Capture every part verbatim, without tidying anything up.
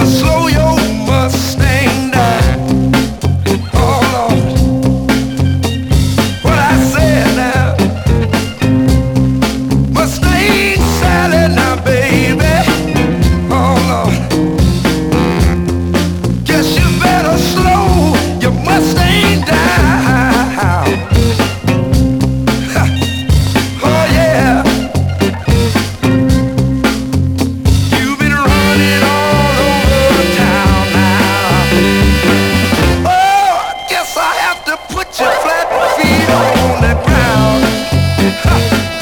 slow your Mustang down. Oh Lord, what I said now. Mustang Sally now, baby. Oh Lord, guess you better slow your Mustang down. Oh yeah. You've been running all over town now. Oh, I guess I have to put your flat feet on the ground. Ha.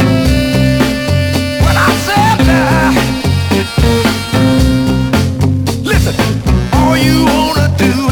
What I said now. Listen, all you wanna do